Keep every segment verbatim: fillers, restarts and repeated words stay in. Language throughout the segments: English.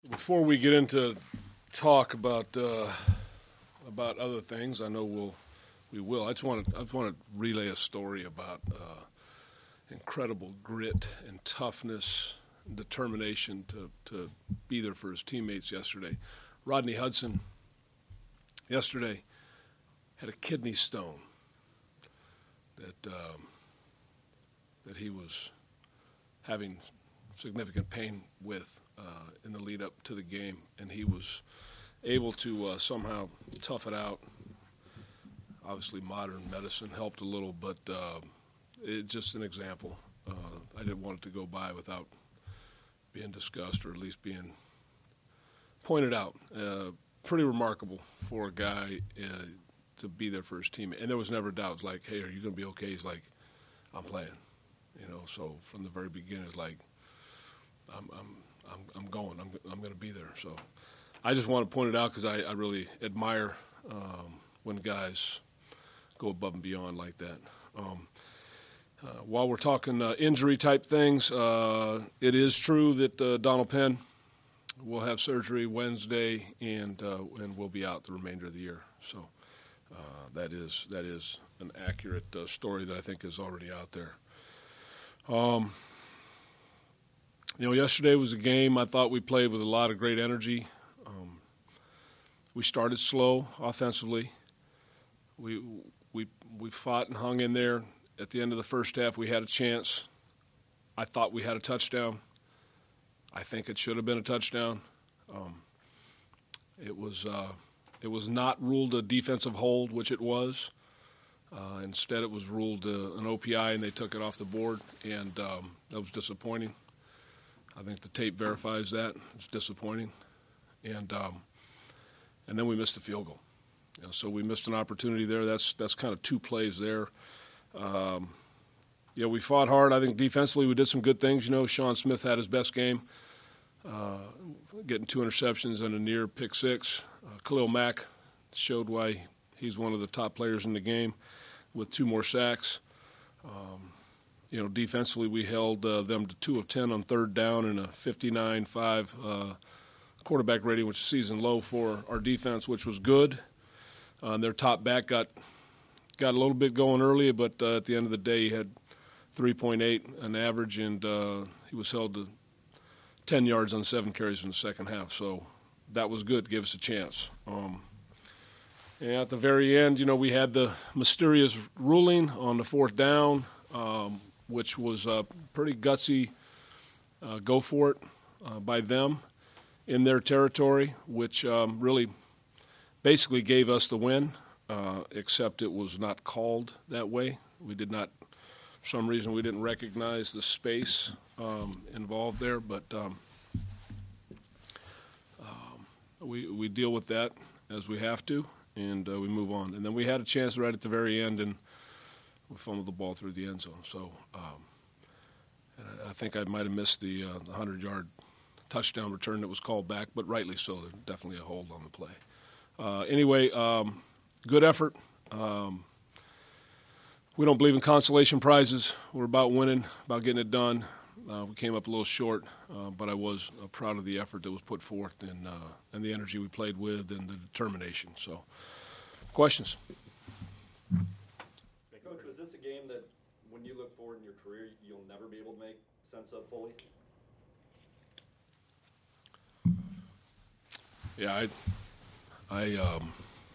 before we get into talk about uh, about other things, I know we'll we will. I just want to I just want to relay a story about uh, incredible grit and toughness, and determination to to be there for his teammates yesterday. Rodney Hudson yesterday had a kidney stone that um, that he was having significant pain with uh, in the lead up to the game, and he was able to uh, somehow tough it out. Obviously, modern medicine helped a little, but uh, it's just an example. Uh, I didn't want it to go by without being discussed, or at least being pointed out. Uh, pretty remarkable for a guy uh, to be there for his teammate, and there was never doubt. Like, hey, are you going to be okay? He's like, I'm playing. You know, so from the very beginning, it's like, I'm, I'm, I'm, I'm going. I'm, I'm going to be there. So, I just want to point it out because I, I really admire um, when guys go above and beyond like that. Um, uh, while we're talking uh, injury type things, uh, it is true that uh, Donald Penn will have surgery Wednesday, and uh, and will be out the remainder of the year. So, uh, that is that is an accurate uh, story that I think is already out there. Um, you know, yesterday was a game I thought we played with a lot of great energy. Um, we started slow offensively. We we we fought and hung in there. At the end of the first half, we had a chance. I thought we had a touchdown. I think it should have been a touchdown. Um, it was uh, it was not ruled a defensive hold, which it was. Uh, instead, it was ruled uh, an O P I, and they took it off the board, and um, that was disappointing. I think the tape verifies that. It's disappointing. And um, and then we missed the field goal. You know, so we missed an opportunity there. That's that's kind of two plays there. Um, you know, we fought hard. I think defensively we did some good things. You know, Sean Smith had his best game, uh, getting two interceptions and a near pick six. Uh, Khalil Mack showed why he's one of the top players in the game with two more sacks. Um, you know, defensively we held uh, them to two of ten on third down and a fifty-nine five uh, quarterback rating, which is season low for our defense, which was good. Uh, their top back got got a little bit going early, but uh, at the end of the day he had three point eight an average, and uh, he was held to ten yards on seven carries in the second half. So that was good to give us a chance. Um, And at the very end, you know, we had the mysterious ruling on the fourth down, um, which was a pretty gutsy uh, go for it uh, by them in their territory, which um, really basically gave us the win, uh, except it was not called that way. We did not, for some reason, we didn't recognize the space um, involved there, but um, um, we we deal with that as we have to. And uh, we move on. And then we had a chance right at the very end, and we fumbled the ball through the end zone. So um, and I think I might have missed the uh, the hundred-yard touchdown return that was called back, but rightly so. There's definitely a hold on the play. Uh, anyway, um, good effort. Um, we don't believe in consolation prizes. We're about winning, about getting it done. Uh, we came up a little short, uh, but I was uh, proud of the effort that was put forth, and uh, and the energy we played with, and the determination. So, questions? Hey, Coach, was this a game that, when you look forward in your career, you'll never be able to make sense of fully? Yeah, I, I, um,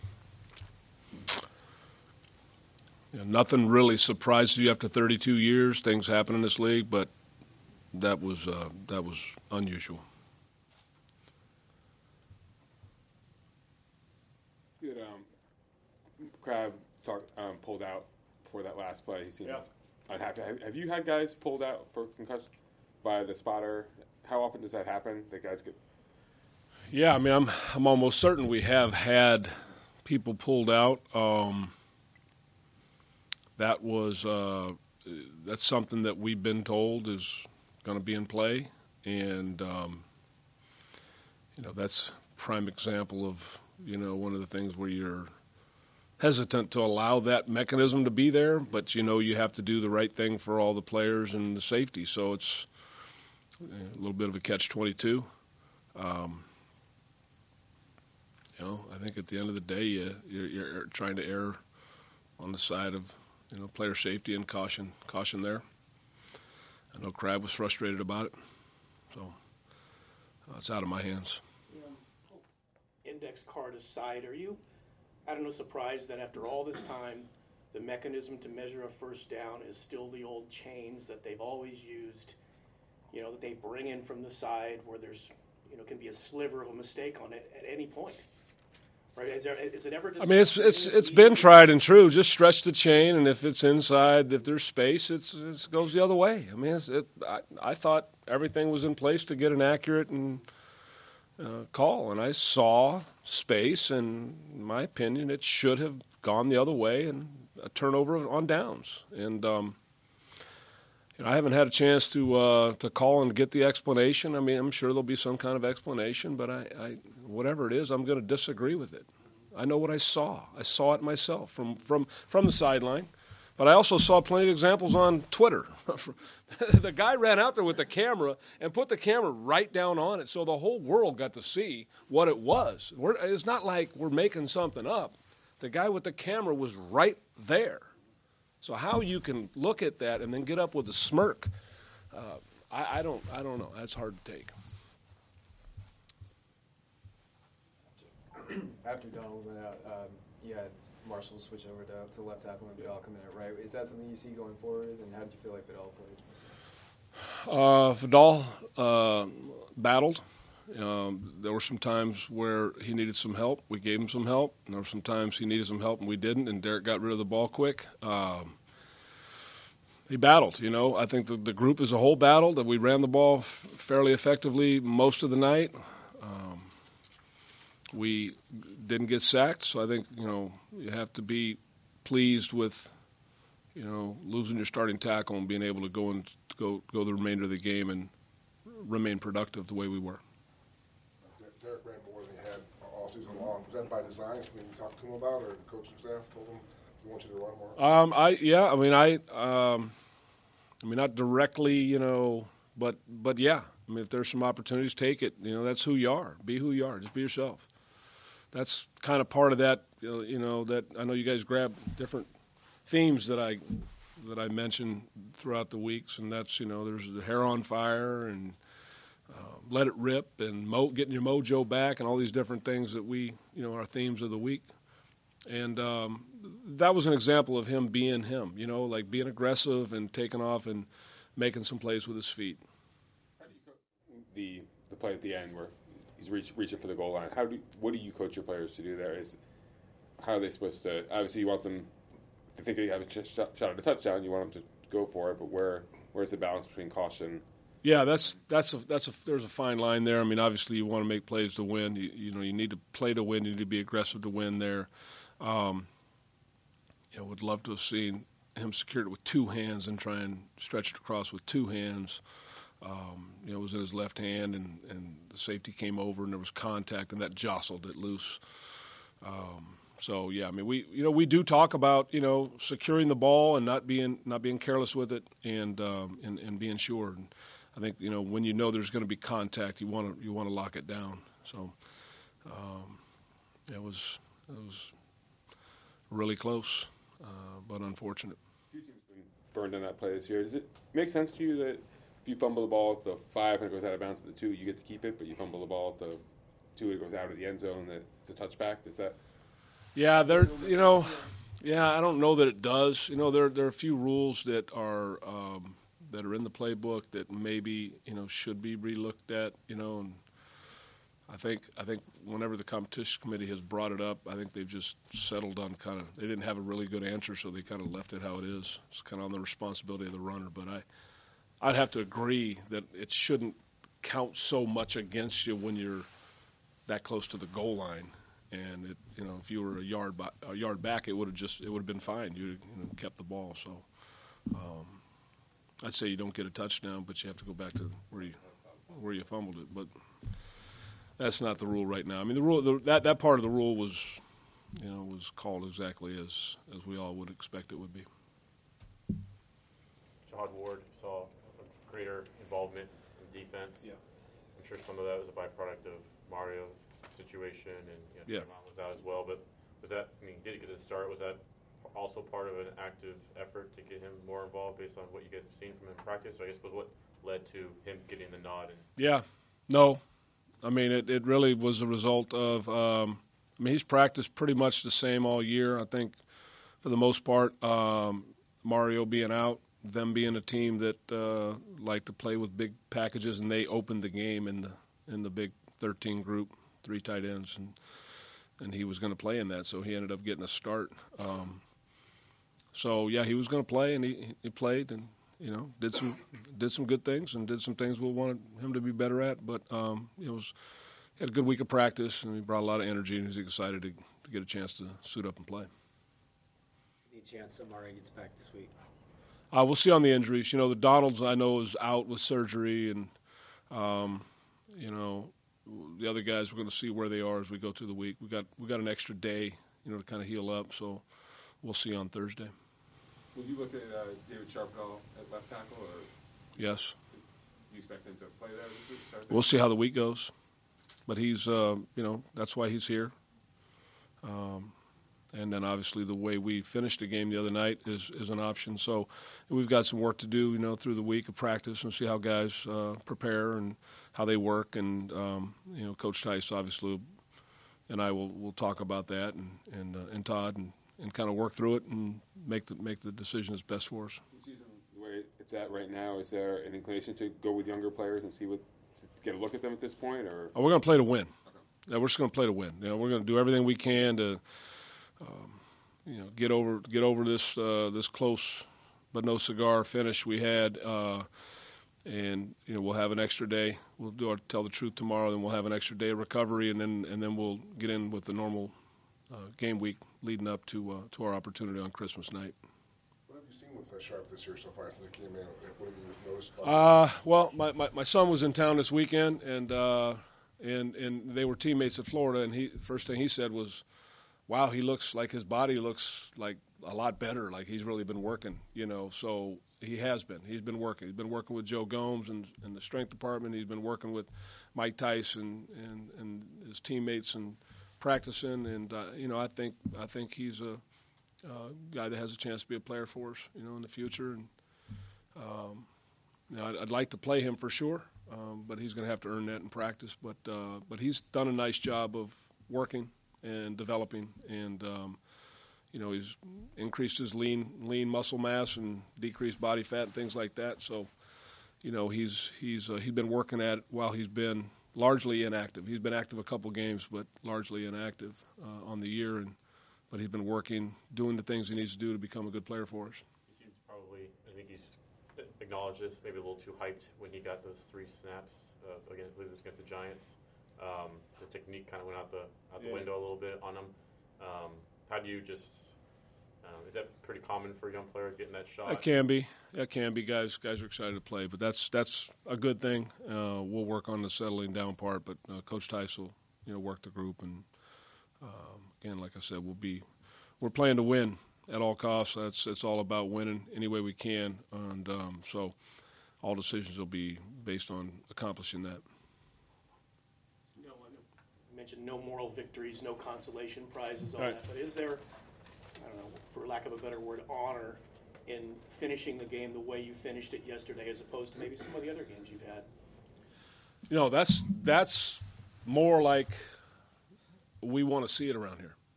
you know, nothing really surprises you after thirty-two years. Things happen in this league, but that was uh, that was unusual. Did um, Crab talk, um, pulled out for that last play? He seemed Yeah. unhappy. Have, have you had guys pulled out for concussion by the spotter? How often does that happen? That guys get. Yeah, I mean, I'm I'm almost certain we have had people pulled out. Um, that was uh, that's something that we've been told is going to be in play, and um, you know, that's prime example of, you know, one of the things where you're hesitant to allow that mechanism to be there, but you know you have to do the right thing for all the players and the safety. So it's a little bit of a catch twenty-two. Um, think at the end of the day, you, you're, you're trying to err on the side of, you know, player safety and caution, caution there. I know Crab was frustrated about it, so uh, it's out of my hands. Index card aside, are you, I don't know, surprised that after all this time, the mechanism to measure a first down is still the old chains that they've always used, you know, that they bring in from the side where there's, you know, can be a sliver of a mistake on it at any point? Right? Is, there, is it ever just... I mean, it's it's it's been tried and true. Just stretch the chain, and if it's inside, if there's space, it's, it goes the other way. I mean, it's, it, I, I thought everything was in place to get an accurate and uh, call, and I saw space, and in my opinion, it should have gone the other way and a turnover on downs. And um, you know, I haven't had a chance to uh, to call and get the explanation. I mean, I'm sure there'll be some kind of explanation, but I, I whatever it is, I'm going to disagree with it. I know what I saw. I saw it myself from, from, from the sideline. But I also saw plenty of examples on Twitter. The guy ran out there with the camera and put the camera right down on it so the whole world got to see what it was. We're, it's not like we're making something up. The guy with the camera was right there. So how you can look at that and then get up with a smirk, uh, I, I don't I don't know. That's hard to take. After Donald went out, um, you had Marshall switch over to, to left tackle and Vidal coming out right. Is that something you see going forward, and how did you feel like Vidal played? Uh, Vidal uh, battled. Um, there were some times where he needed some help. We gave him some help. And there were some times he needed some help and we didn't, and Derek got rid of the ball quick. Um, he battled, you know. I think the, the group as a whole battled, that we ran the ball f- fairly effectively most of the night. Um, we didn't get sacked, so I think, you know, you have to be pleased with, you know, losing your starting tackle and being able to go and go go the remainder of the game and remain productive the way we were. Derek ran more than he had all season long. Was that by design? Something you talked to him about, or the coaching staff told him they want you to run more? Um, I yeah, I mean, I, um, I mean, not directly, you know, but but yeah, I mean, if there's some opportunities, take it. You know, that's who you are. Be who you are. Just be yourself. That's kind of part of that. You know, that I know you guys grab different themes that I that I mentioned throughout the weeks, and that's, you know, there's the hair on fire and uh, let it rip and mo- getting your mojo back and all these different things that we, you know, are themes of the week. And um, that was an example of him being him, you know, like being aggressive and taking off and making some plays with his feet. How do you coach the the play at the end where he's reach, reaching for the goal line? How do what do you coach your players to do there? Is how are they supposed to? Obviously, you want them to think they have a ch- shot at a touchdown. You want them to go for it, but where where's the balance between caution? Yeah, that's that's a that's a there's a fine line there. I mean, obviously, you want to make plays to win. You, you know, you need to play to win. You need to be aggressive to win there. Um, you know, would love to have seen him secure it with two hands and try and stretch it across with two hands. Um, you know, it was in his left hand, and, and the safety came over, and there was contact, and that jostled it loose. Um, so yeah, I mean, we you know we do talk about, you know, securing the ball and not being not being careless with it, and um, and, and being sure. And I think, you know, when you know there's going to be contact, you want to you want to lock it down. So um, it was it was really close, uh, but unfortunate. Two teams been burned on that play this year. Does it make sense to you that if you fumble the ball at the five and it goes out of bounds to the two, you get to keep it, but you fumble the ball at the two, it goes out of the end zone, that it's a touchback? Does that? Yeah, there. You know, yeah, I don't know that it does. You know, there there are a few rules that are um, that are in the playbook that maybe, you know, should be relooked at. You know, and I think I think whenever the competition committee has brought it up, I think they've just settled on kind of, they didn't have a really good answer, so they kind of left it how it is. It's kind of on the responsibility of the runner. But I, I'd have to agree that it shouldn't count so much against you when you're that close to the goal line. And it, you know, if you were a yard by, a yard back, it would have just it would have been fine. You you know, kept the ball. So um, I'd say you don't get a touchdown, but you have to go back to where you where you fumbled it. But that's not the rule right now. I mean, the rule the, that that part of the rule was, you know, was called exactly as as we all would expect it would be. Jahad Ward saw a greater involvement in defense. Yeah. I'm sure some of that was a byproduct of Mario's situation. situation, and you know, Yeah. Draymond was out as well. But was that? I mean, did he get a start? Was that also part of an active effort to get him more involved based on what you guys have seen from him in practice? Or I guess was what led to him getting the nod? And Yeah, no, I mean it. It really was a result of. Um, I mean, he's practiced pretty much the same all year. I think, for the most part, um, Mario being out, them being a team that uh, like to play with big packages, and they opened the game in the in the big thirteen group, three tight ends, and and he was going to play in that, so he ended up getting a start. Um, so yeah, he was going to play, and he he played, and you know did some did some good things, and did some things we wanted him to be better at. But um, it was he had a good week of practice, and he brought a lot of energy, and he's excited to, to get a chance to suit up and play. Any chance that Mario gets back this week? Uh, we'll see on the injuries. You know, the Donalds I know is out with surgery, and um, you know the other guys we're going to see where they are as we go through the week. We got we got an extra day, you know, to kind of heal up. So we'll see on Thursday. Would you look at uh, David Sharp at all at left tackle, or Yes, do you expect him to play there this week? Start we'll see how the week goes. But he's, uh, you know, that's why he's here. Um, and then obviously the way we finished the game the other night is, is an option. So we've got some work to do, you know, through the week of practice and see how guys uh, prepare and how they work. And, um, you know, Coach Tice obviously and I will will talk about that and, and, uh, and Todd and, and kind of work through it and make the, make the decision that's best for us. The season where it's at right now, is there an inclination to go with younger players and see what, get a look at them at this point, or? Oh, we're going to play to win. Yeah, we're just going to play to win. You know, we're going to do everything we can to, um, you know, get over get over this uh, this close but no cigar finish we had, uh, and you know we'll have an extra day. We'll do our tell the truth tomorrow, then we'll have an extra day of recovery, and then and then we'll get in with the normal uh, game week leading up to uh, to our opportunity on Christmas night. What have you seen with uh, Sharp this year so far since he came in? What have you noticed? About Uh, well, my, my, my son was in town this weekend, and uh, and and they were teammates at Florida. And he first thing he said was, "Wow, he looks like his body looks like a lot better. Like he's really been working, you know." So he has been. He's been working. He's been working with Joe Gomes and, and the strength department. He's been working with Mike Tice and, and, and his teammates and practicing. And uh, you know, I think I think he's a uh, guy that has a chance to be a player for us, you know, in the future. And um, you know, I'd, I'd like to play him for sure, um, but he's going to have to earn that in practice. But uh, but he's done a nice job of working and developing, and um, you know he's increased his lean lean muscle mass and decreased body fat and things like that. So you know he's he's uh, he's been working at it while he's been largely inactive. He's been active a couple games, but largely inactive uh, on the year. And but he's been working, doing the things he needs to do to become a good player for us. he seems probably, I think he's acknowledged this, maybe a little too hyped when he got those three snaps uh, against, I believe it was against the Giants. Um, his technique kind of went out the out the Yeah. window a little bit on him. Um, how do you just? Uh, is that pretty common for a young player getting that shot? That can be. That can be. Guys guys are excited to play, but that's that's a good thing. Uh, we'll work on the settling down part, but uh, Coach Tice will you know work the group, and um, again, like I said, we'll be we're playing to win at all costs. That's it's all about winning any way we can, and um, so all decisions will be based on accomplishing that. You know, you mentioned no moral victories, no consolation prizes, all Right. that. But is there, I don't know, for lack of a better word, honor in finishing the game the way you finished it yesterday, as opposed to maybe some of the other games you've had? You know, that's that's more like we want to see it around here.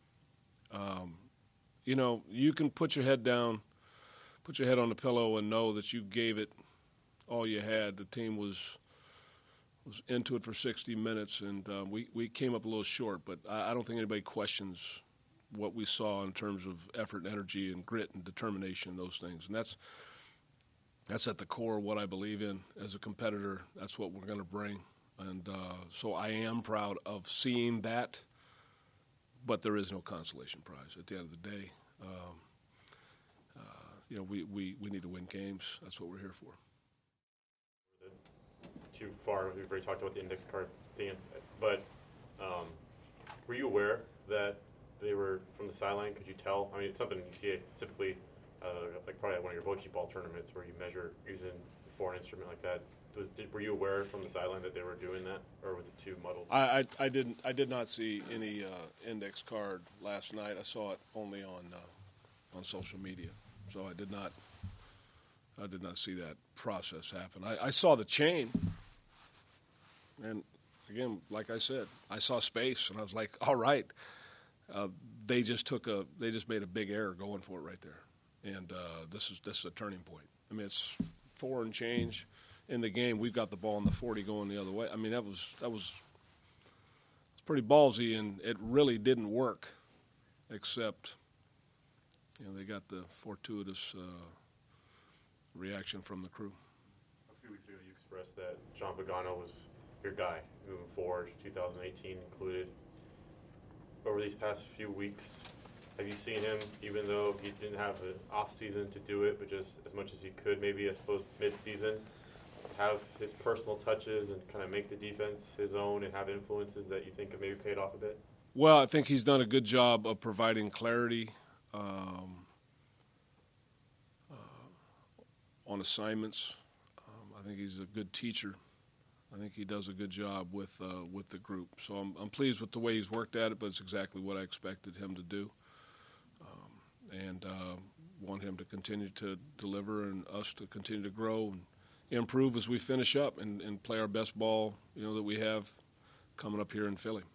Um, you know, you can put your head down, put your head on the pillow, and know that you gave it all you had. The team was was into it for sixty minutes, and uh, we we came up a little short. But I, I don't think anybody questions what we saw in terms of effort and energy and grit and determination and those things. And that's that's at the core of what I believe in as a competitor. That's what we're going to bring. And uh, so I am proud of seeing that, but there is no consolation prize at the end of the day. Um, uh, you know, we, we, we need to win games. That's what we're here for. Too far. We've already talked about the index card thing, but um, were you aware that they were from the sideline? Could you tell? I mean, it's something you see typically, uh, like probably at one of your Bocce ball tournaments where you measure using a foreign instrument like that. was, did, were you aware from the sideline that they were doing that, or was it too muddled? I, I, I didn't I did not see any uh, index card last night. I saw it only on uh, on social media, so I did not I did not see that process happen. I, I saw the chain, and again, like I said, I saw space, and I was like, all right. Uh, they just took a they just made a big error going for it right there, and uh, this is this is a turning point. I mean, it's four and change in the game. We've got the ball in the forty going the other way. I mean, that was that was it's pretty ballsy, and it really didn't work, except you know they got the fortuitous uh, reaction from the crew. A few weeks ago, you expressed that John Pagano was your guy moving forward. two thousand eighteen included. Over these past few weeks, have you seen him, even though he didn't have an off season to do it, but just as much as he could, maybe I suppose mid-season, have his personal touches and kind of make the defense his own and have influences that you think have maybe paid off a bit? Well, I think he's done a good job of providing clarity um, uh, on assignments. Um, I think he's a good teacher. I think he does a good job with uh, with the group. So I'm, I'm pleased with the way he's worked at it, but it's exactly what I expected him to do. Um, and uh, want him to continue to deliver and us to continue to grow and improve as we finish up and, and play our best ball, you know, that we have coming up here in Philly.